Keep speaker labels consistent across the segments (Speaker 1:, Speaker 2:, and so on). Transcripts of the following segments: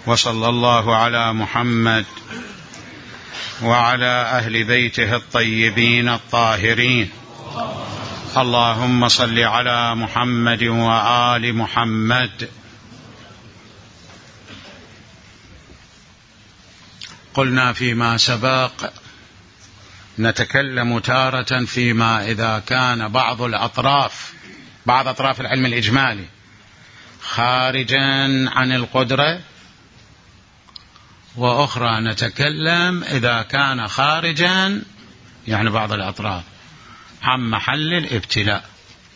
Speaker 1: وصلى الله على محمد وعلى أهل بيته الطيبين الطاهرين. اللهم صل على محمد وآل محمد. قلنا فيما سبق نتكلم تارة فيما إذا كان بعض أطراف العلم الإجمالي خارجا عن القدرة، وأخرى نتكلم إذا كان خارجا يعني بعض الأطراف عن محل الابتلاء.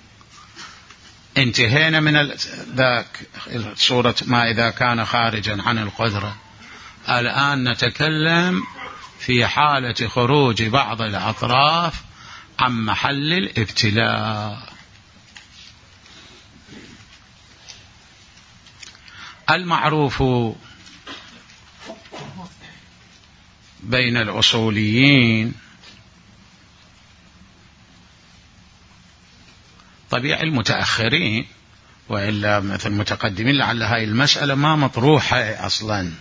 Speaker 1: انتهينا من ذاك صورة ما إذا كان خارجا عن القدرة. الآن نتكلم في حالة خروج بعض الأطراف عن محل الابتلاء. المعروف بين الأصوليين طبيعي المتأخرين، وإلا مثل المتقدمين لعل هاي المسألة ما مطروحة أصلا.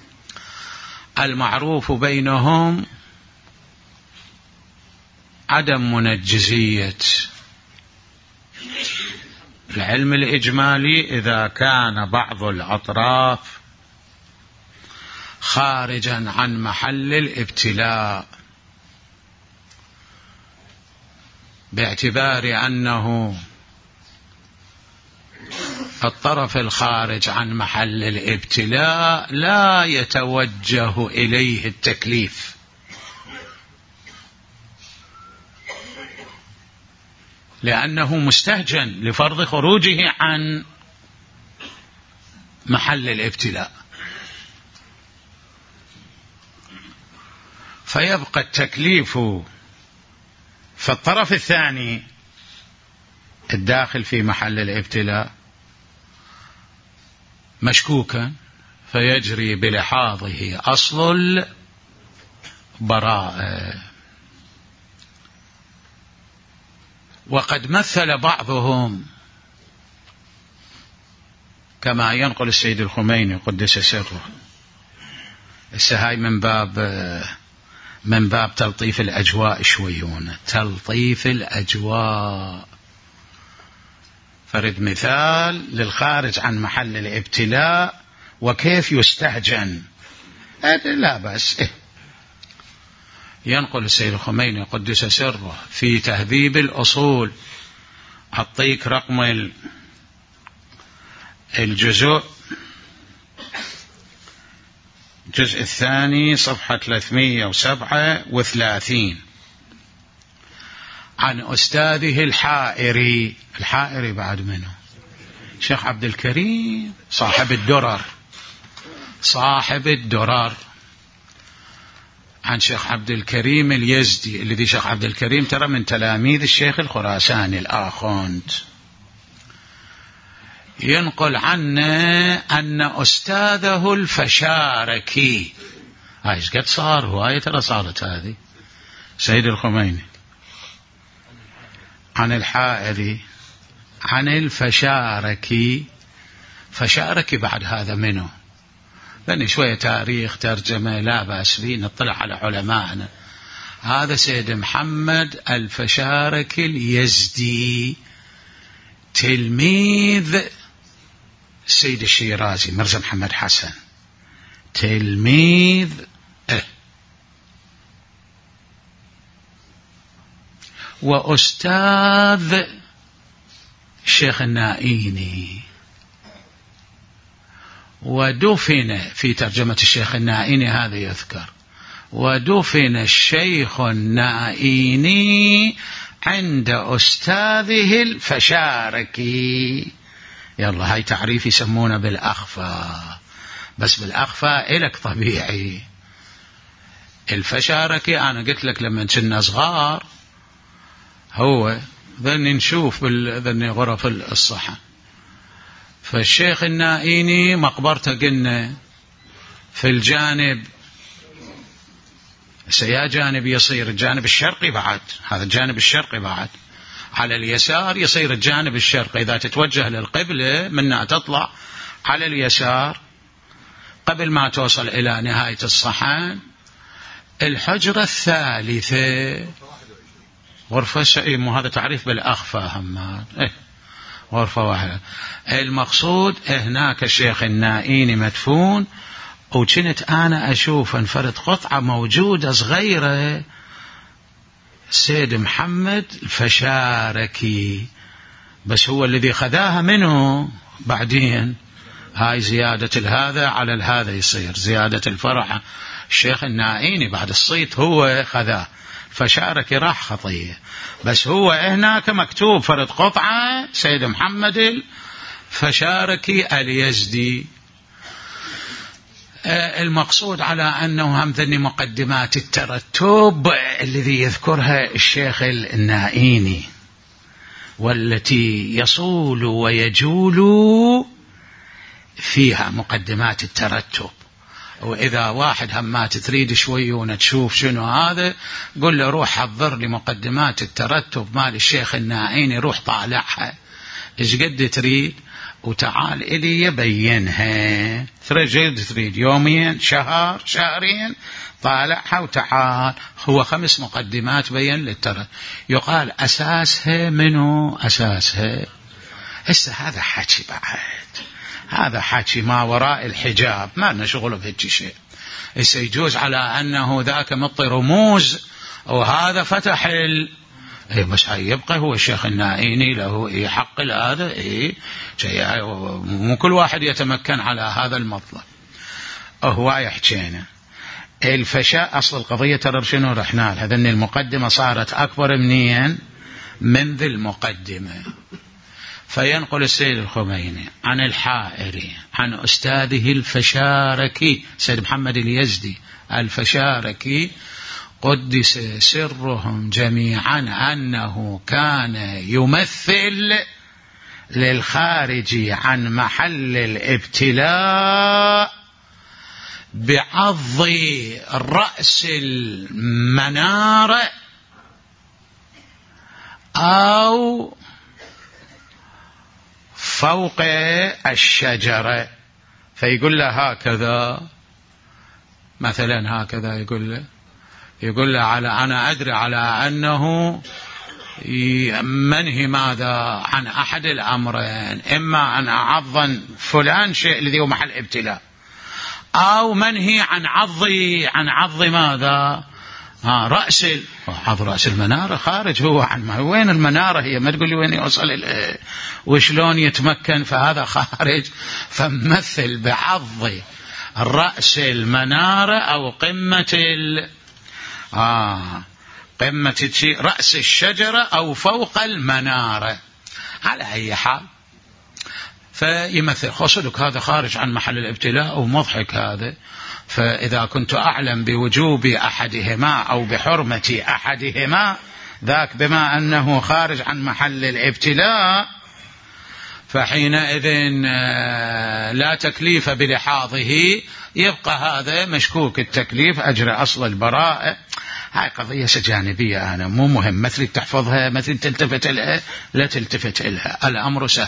Speaker 1: المعروف بينهم عدم منجزية العلم الإجمالي إذا كان بعض الأطراف خارجا عن محل الابتلاء، باعتبار أنه الطرف الخارج عن محل الابتلاء لا يتوجه إليه التكليف، لأنه مستهجن لفرض خروجه عن محل الابتلاء، فيبقى التكليف في الطرف الثاني الداخل في محل الابتلاء مشكوكا، فيجري بلحاظه أصل البراءة. وقد مثل بعضهم كما ينقل السيد الخميني قدس سره، هاي من باب تلطيف الأجواء شويون، تلطيف الأجواء. فرد مثال للخارج عن محل الابتلاء وكيف يستهجن، لا بأس. ينقل السيد الخميني قدس سره في تهذيب الأصول، أعطيك رقم الجزء الثاني صفحة 337 عن أستاذه الحائري بعد منه شيخ عبد الكريم صاحب الدرر عن شيخ عبد الكريم اليزدي، الذي شيخ عبد الكريم ترى من تلاميذ الشيخ الخراساني الآخوند. ينقل عنه أن أستاذه الفشاركي، ايش قد صار هواية ترى صارت هذه، سيد الخميني عن الحائري عن الفشاركي. فشاركي بعد هذا منه، لأن شوية تاريخ ترجمة لا بأس به، نطلع على علماءنا. هذا سيد محمد الفشاركي اليزدي تلميذ السيد الشيرازي مرزا محمد حسن، تلميذ وأستاذ الشيخ النائيني. ودفن في ترجمة الشيخ النائيني هذا يذكر، ودفن الشيخ النائيني عند أستاذه الفشاركي. يلا هاي تعريف يسمونه بالأخفى، بس بالأخفى إلك طبيعي. الفشاركي أنا قلت لك لما كنا صغار هو ذني نشوف ذني غرف الصحن، فالشيخ النائيني مقبرته قلنا في الجانب سيا جانب يصير الجانب الشرقي بعد، هذا الجانب الشرقي بعد على اليسار يصير الجانب الشرقي. إذا تتوجه للقبلة منها تطلع على اليسار قبل ما توصل إلى نهاية الصحن الحجرة الثالثة غرفة مو هذا تعريف بالأخفى همات غرفة واحدة. المقصود هناك الشيخ النائيني مدفون، وكنت أنا أشوف انفرد قطعة موجودة صغيرة سيد محمد الفشاركي، بس هو الذي خذاها منه بعدين. هاي زيادة هذا على هذا يصير زيادة الفرح. الشيخ النائيني بعد الصيت هو خذاه، فشاركي راح خطية، بس هو هناك مكتوب فرد قطعة سيد محمد الفشاركي اليزدي. المقصود على أنه هم ذني مقدمات الترتب الذي يذكرها الشيخ النائيني، والتي يصول ويجول فيها مقدمات الترتب. وإذا واحد همات تريد شوي تشوف شنو هذا، قل له روح حضر لي مقدمات الترتب مال الشيخ النائيني، روح طالعها إيش قد تريد وتعال إلي يبينها. تريد يومين شهر شهرين طالعها وتعال. هو 5 مقدمات بين للترتب. يقال أساسها منو أساسها؟ هسه هذا حكي بعد، هذا حكي ما وراء الحجاب، ما نشغل بهيك شيء. هسه يجوز على أنه ذاك مطي رموز وهذا فتح بس هاي يبقى هو الشيخ النائيني له حق هذا مو كل واحد يتمكن على هذا المطلب. هو يحكينا الفشاء أصل القضية ترى شنو رحنا لها، هذن المقدمة صارت أكبر منين من ذي المقدمة. فينقل السيد الخميني عن الحائري عن أستاذه الفشاركي سيد محمد اليزدي الفشاركي قدس سرهم جميعا أنه كان يمثل للخارج عن محل الابتلاء بعض رأس المنارة أو فوق الشجرة. فيقول له هكذا مثلا، هكذا يقول له على أنا أدري على أنه منهي ماذا عن أحد الأمرين، إما أن أعظم فلان شيء الذي هو محل ابتلاء، أو منهي عن عض ماذا رأس المنارة خارج. هو عن وين المنارة هي، ما تقول لي وين يوصل وشلون يتمكن، فهذا خارج. فمثل بعض رأس المنارة أو قمة قمة رأس الشجرة أو فوق المنارة على أي حال. فيمثل خصدك هذا خارج عن محل الابتلاء ومضحك هذا. فإذا كنت أعلم بوجوب أحدهما أو بحرمة أحدهما ذاك بما أنه خارج عن محل الابتلاء، فحينئذ لا تكليف بلحاظه، يبقى هذا مشكوك التكليف أجرى أصل البراءة. هاي قضية جانبية، أنا مو مهم مثل تحفظها مثل تلتفت لها لا تلتفت لها، الأمر سهل.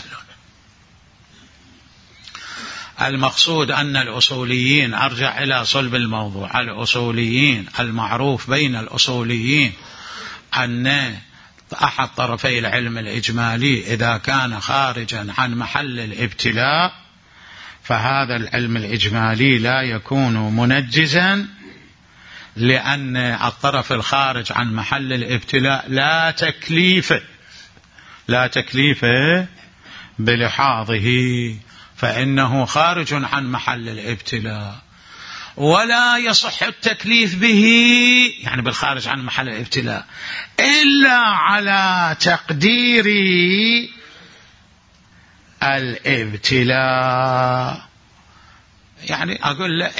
Speaker 1: المقصود أن الأصوليين، أرجع إلى صلب الموضوع، الأصوليين المعروف بين الأصوليين أن أحد طرفي العلم الإجمالي إذا كان خارجا عن محل الابتلاء فهذا العلم الإجمالي لا يكون منجزا، لأن الطرف الخارج عن محل الابتلاء لا تكليف بلحاظه، فإنه خارج عن محل الابتلاء، ولا يصح التكليف به يعني بالخارج عن محل الابتلاء إلا على تقدير الابتلاء. يعني أقول له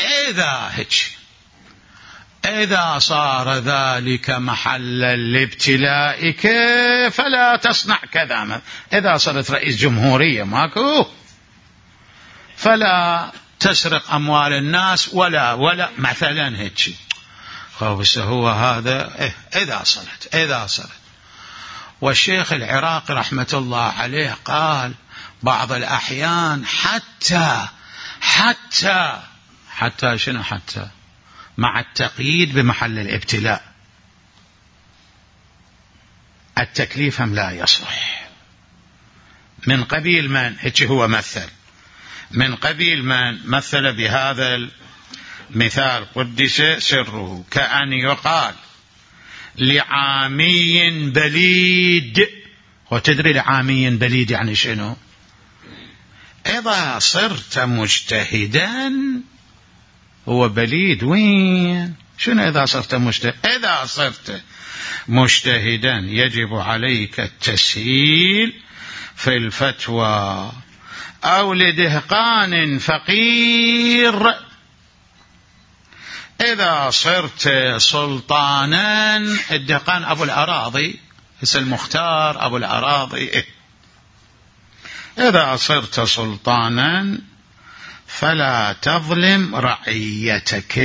Speaker 1: إذا صار ذلك محل الابتلاء فلا تصنع كذا. إذا صرت رئيس جمهورية ماكو فلا تسرق أموال الناس ولا مثلا هيك. بس هو هذا إذا صارت. والشيخ العراقي رحمة الله عليه قال بعض الأحيان حتى شنو؟ حتى مع التقييد بمحل الابتلاء. التكليف هم لا يصح. من قبيل من؟ هيك هو مثل، من قبيل من مثل بهذا المثال قدس سره، كأن يقال لعامي بليد. وتدري لعامي بليد يعني شنو؟ إذا صرت مجتهدا. هو بليد وين؟ شنو إذا صرت مجتهدا؟ إذا صرت مجتهدا يجب عليك التسهيل في الفتوى. أو لدهقان فقير. إذا صرت سلطانا، الدهقان أبو الأراضي، اسم المختار أبو الأراضي. إذا صرت سلطانا فلا تظلم رعيتك.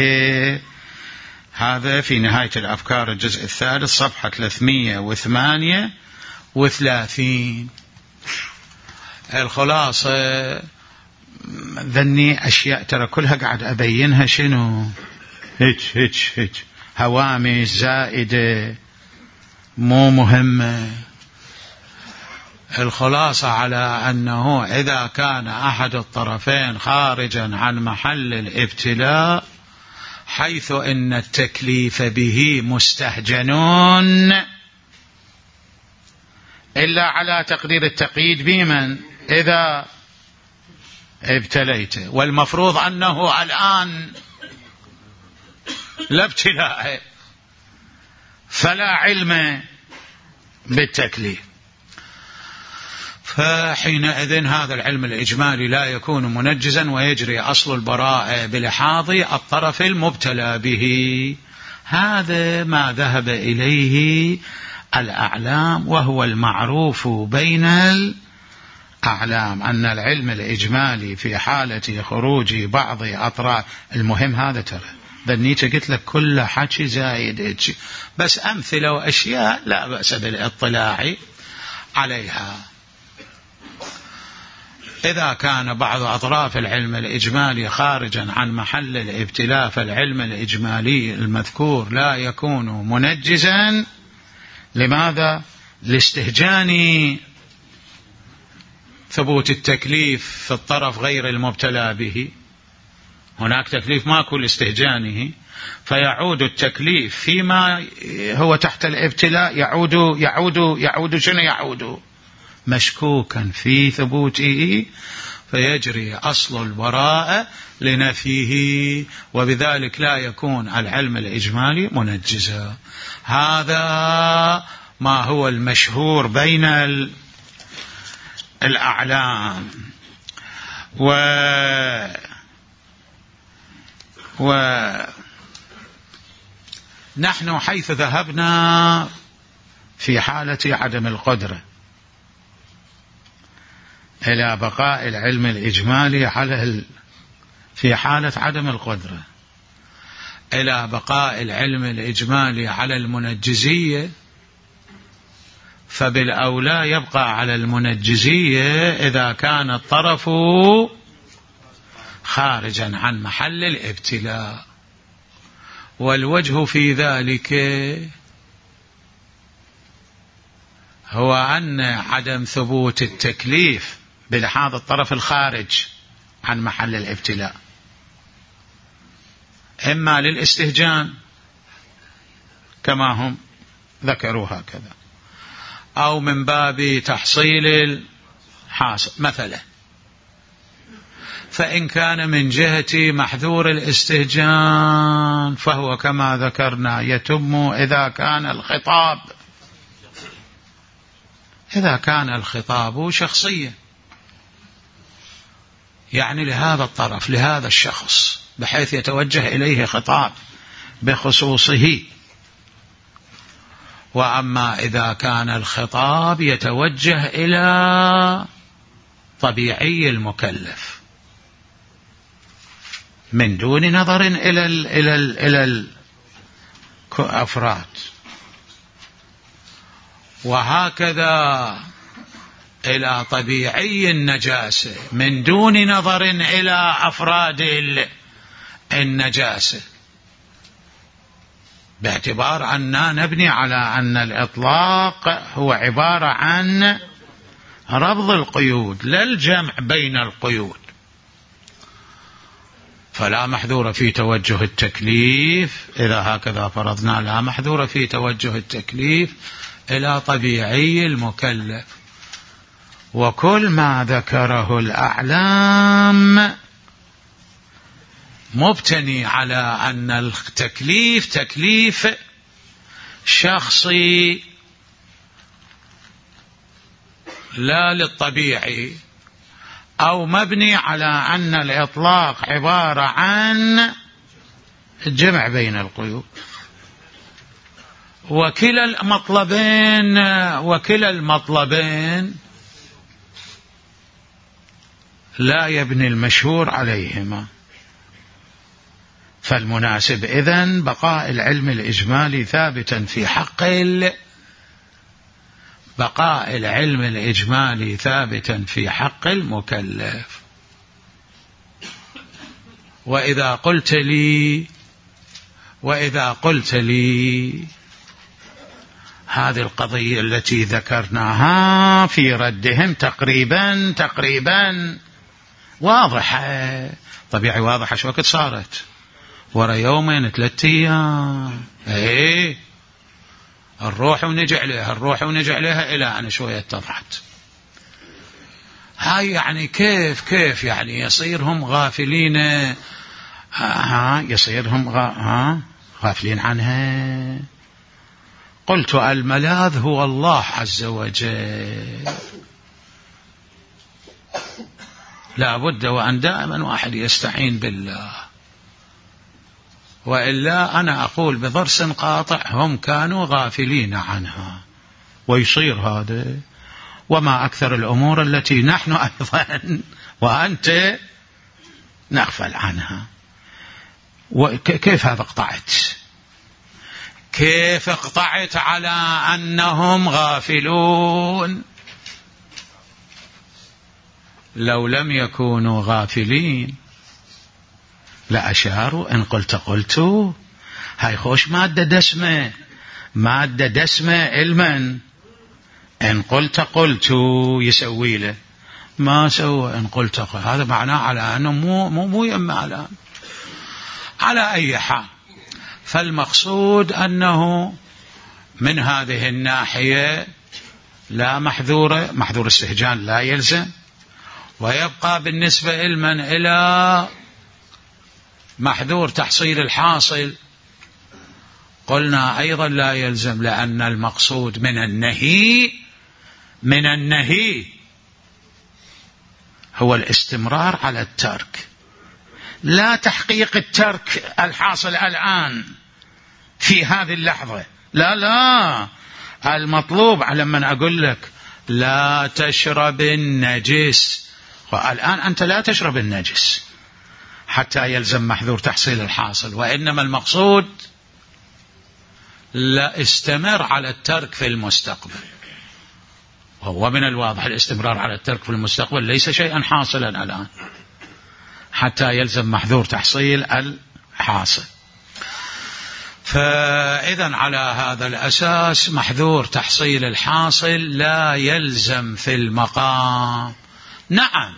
Speaker 1: هذا في نهاية الأفكار الجزء الثالث صفحة 338. الخلاصة ذني أشياء ترى كلها قاعد أبينها شنو؟ هيك هوامش زائدة مو مهمة. الخلاصة على أنه إذا كان أحد الطرفين خارجا عن محل الابتلاء حيث إن التكليف به مستهجنون، إلا على تقدير التقييد بمن؟ إذا ابتليت، والمفروض أنه الآن لا ابتلاء فلا علم بالتكليف. فحينئذ هذا العلم الإجمالي لا يكون منجزا، ويجري أصل البراءة بلحاظ الطرف المبتلى به. هذا ما ذهب إليه الأعلام، وهو المعروف بين الأعلام أن العلم الإجمالي في حالة خروج بعض أطراف. المهم هذا ترى ذنيت قلت لك كل حكي زايد، بس أمثلة وأشياء لا بأس بالاطلاع عليها. إذا كان بعض أطراف العلم الإجمالي خارجا عن محل الابتلاء فالعلم الإجمالي المذكور لا يكون منجزا. لماذا؟ لاستهجان ثبوت التكليف في الطرف غير المبتلى به. هناك تكليف ماكو لاستهجانه، فيعود التكليف فيما هو تحت الابتلاء يعود شنو؟ يعود مشكوكا في ثبوته، فيجري أصل البراءة لنفيه، وبذلك لا يكون العلم الإجمالي منجزا. هذا ما هو المشهور بين الأعلام. ونحن حيث ذهبنا في حالة عدم القدرة إلى بقاء العلم الإجمالي على في حالة عدم القدرة إلى بقاء العلم الإجمالي على المنجزية، فبالأولى يبقى على المنجزية إذا كان الطرف خارجا عن محل الابتلاء. والوجه في ذلك هو أن عدم ثبوت التكليف بلحاظ الطرف الخارج عن محل الابتلاء إما للاستهجان كما هم ذكروا هكذا، أو من باب تحصيل الحاصل مثلا. فإن كان من جهة محذور الاستهجان فهو كما ذكرنا يتم إذا كان الخطاب شخصيا، يعني لهذا الطرف لهذا الشخص بحيث يتوجه إليه خطاب بخصوصه. وأما إذا كان الخطاب يتوجه إلى طبيعي المكلف من دون نظر إلى الأفراد، وهكذا إلى طبيعي النجاسة من دون نظر إلى أفراد النجاسة، باعتبار أننا نبني على أن الإطلاق هو عبارة عن رفض القيود لا الجمع بين القيود. فلا محذور في توجه التكليف إذا هكذا فرضنا، لا محذور في توجه التكليف إلى طبيعي المكلف. وكل ما ذكره الأعلام مبتني على أن التكليف تكليف شخصي لا للطبيعي، أو مبني على أن الإطلاق عبارة عن الجمع بين القيود. وكلا المطلبين لا يبني المشهور عليهما. فالمناسب إذن بقاء العلم الإجمالي ثابتا في حق بقاء العلم الإجمالي ثابتا في حق المكلف. وإذا قلت لي هذه القضية التي ذكرناها في ردهم تقريبا واضحة، طبيعي واضحة. شو وقت صارت؟ ورا يومين 3 أيام، نروح ونجي عليها إلى أن شوية اتضحت. هاي يعني كيف يعني يصيرهم غافلين، غافلين عنها. قلت الملاذ هو الله عز وجل، لا بد وأن دائما واحد يستعين بالله، وإلا أنا أقول بضرس قاطع هم كانوا غافلين عنها. ويصير هذا، وما أكثر الأمور التي نحن أيضا وأنت نغفل عنها. وكيف هذا اقطعت؟ كيف اقطعت على أنهم غافلون؟ لو لم يكونوا غافلين لأشاروا. إن قلت هاي خوش مادة دسمة علما. إن قلت يسوي له ما سوى. إن قلت هذا معناه على أنه مو يما الآن. على أي حال، فالمقصود أنه من هذه الناحية لا محذور استهجان لا يلزم، ويبقى بالنسبة إلى محذور تحصيل الحاصل قلنا أيضا لا يلزم، لأن المقصود من النهي هو الاستمرار على الترك، لا تحقيق الترك الحاصل الآن في هذه اللحظة. لا المطلوب لما أقول لك لا تشرب النجس، والآن أنت لا تشرب النجس حتى يلزم محذور تحصيل الحاصل، وإنما المقصود لا استمر على الترك في المستقبل. وهو من الواضح الاستمرار على الترك في المستقبل ليس شيئا حاصلا الآن حتى يلزم محذور تحصيل الحاصل. فإذا على هذا الأساس محذور تحصيل الحاصل لا يلزم في المقام. نعم،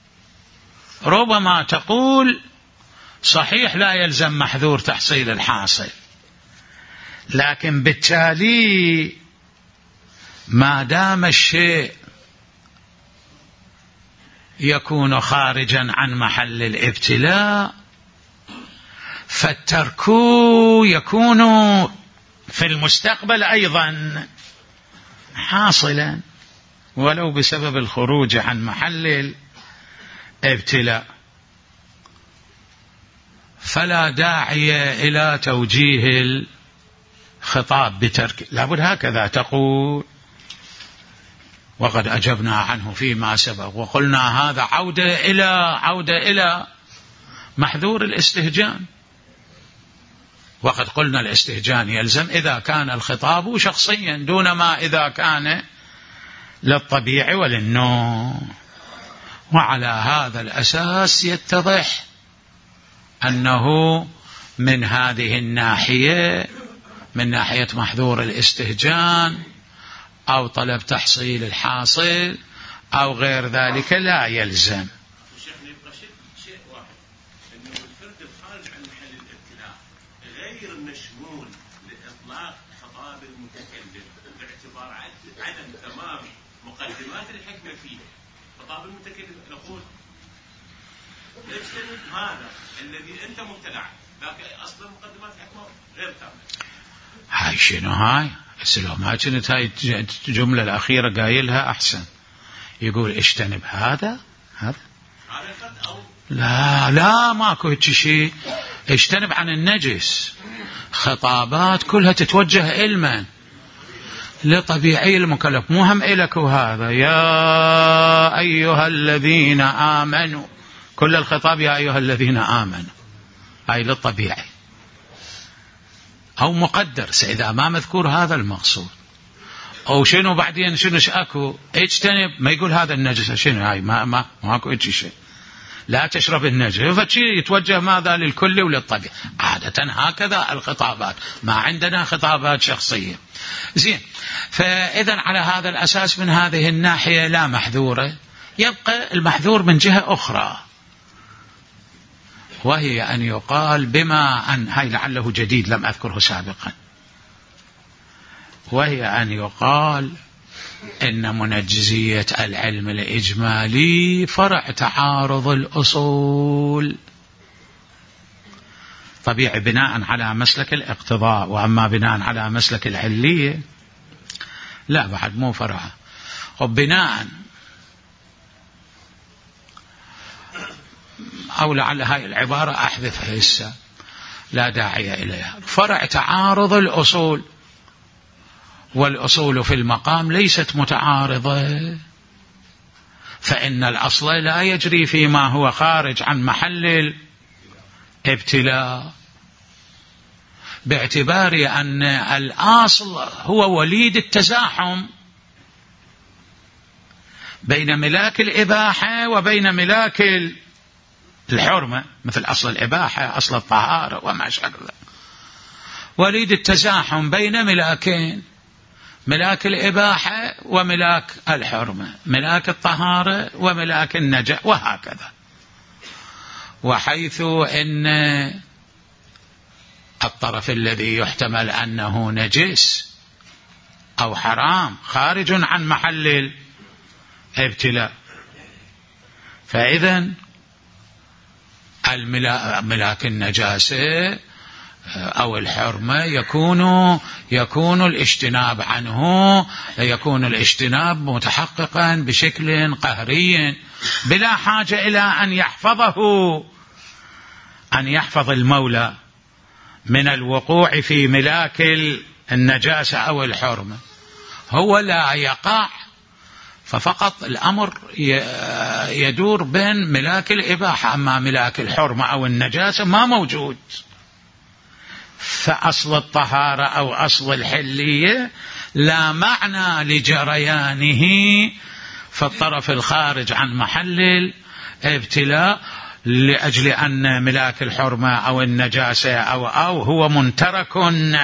Speaker 1: ربما تقول صحيح لا يلزم محذور تحصيل الحاصل، لكن بالتالي ما دام الشيء يكون خارجا عن محل الابتلاء فالترك يكون في المستقبل أيضا حاصلا ولو بسبب الخروج عن محل الابتلاء. فلا داعي إلى توجيه الخطاب بترك، لابد هكذا تقول. وقد أجبنا عنه فيما سبق وقلنا هذا عودة إلى محذور الاستهجان. وقد قلنا الاستهجان يلزم إذا كان الخطاب شخصيا دون ما إذا كان للطبيعي وللنوع. وعلى هذا الأساس يتضح أنه من هذه الناحية، من ناحية محذور الاستهجان أو طلب تحصيل الحاصل أو غير ذلك لا يلزم.
Speaker 2: شيء واحد أنه الفرد الخارج عن محل الابتلاء غير مشمول لإطلاق خطاب المتكلم باعتبار عدم تمام مقدمات الحكمة فيه. خطاب المتكلم نقول اجتنب هذا الذي أنت مبتلع، لكن أصلا مقدمات الحكمة غير تامة.
Speaker 1: هاي شنو هاي؟ لو ما كانت هاي الجملة الأخيرة قايلها أحسن، يقول اجتنب هذا لا ماكو هيك شيء. اجتنب عن النجس، خطابات كلها تتوجه علما لطبيعي المكلف، مو هم إلك وهذا يا أيها الذين آمنوا، كل الخطاب يا أيها الذين آمنوا، هاي للطبيعي أو مقدر إذا ما مذكور هذا المقصود. أو شنو بعدين شنو أكو اجتنب، ما يقول هذا النجس شنو هاي ما أكو شيء، لا تشرب النجس، فشي يتوجه ماذا للكل وللطبيعي. عادة هكذا الخطابات، ما عندنا خطابات شخصية. زين، فإذا على هذا الأساس من هذه الناحية لا محذورة. يبقى المحذور من جهة أخرى، وهي أن يقال بما أن هاي لعله جديد لم أذكره سابقا، وهي أن يقال إن منجزية العلم الإجمالي فرع تعارض الأصول، طبيعي بناء على مسلك الاقتضاء، وأما بناء على مسلك العلية لا بعد مو فرع. وبناء أو لعل هاي العبارة أحذفها هسه لا داعي إليها، فرع تعارض الأصول، والأصول في المقام ليست متعارضة، فإن الأصل لا يجري فيما هو خارج عن محل الابتلاء، باعتبار أن الأصل هو وليد التزاحم بين ملاك الإباحة وبين ملاك الحرمة، مثل أصل الإباحة، أصل الطهارة وما شابه، وليد التزاحم بين ملاكين، ملاك الإباحة وملاك الحرمة، ملاك الطهارة وملاك النجاة، وهكذا. وحيث إن الطرف الذي يحتمل أنه نجس أو حرام خارج عن محل الابتلاء، فإذن ملاك النجاسة أو الحرمة يكون الاجتناب عنه، يكون الاجتناب متحققا بشكل قهري بلا حاجة إلى أن يحفظ المولى من الوقوع في ملاك النجاسة أو الحرمة، هو لا يقع، ففقط الأمر يدور بين ملاك الإباحة، أما ملاك الحرمة أو النجاسة ما موجود، فأصل الطهارة أو أصل الحلية لا معنى لجريانه في الطرف الخارج عن محل الابتلاء، لأجل أن ملاك الحرمة أو النجاسة أو هو منترك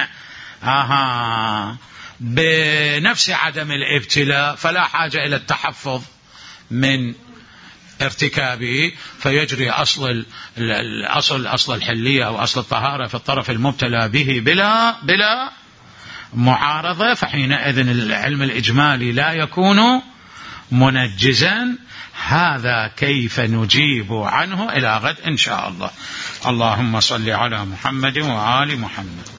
Speaker 1: بنفس عدم الابتلاء، فلا حاجة إلى التحفظ من ارتكابه، فيجري أصل الحلية أو أصل الطهارة في الطرف المبتلى به بلا معارضة، فحينئذ العلم الإجمالي لا يكون منجزا. هذا كيف نجيب عنه إلى غد إن شاء الله. اللهم صل على محمد وآل محمد.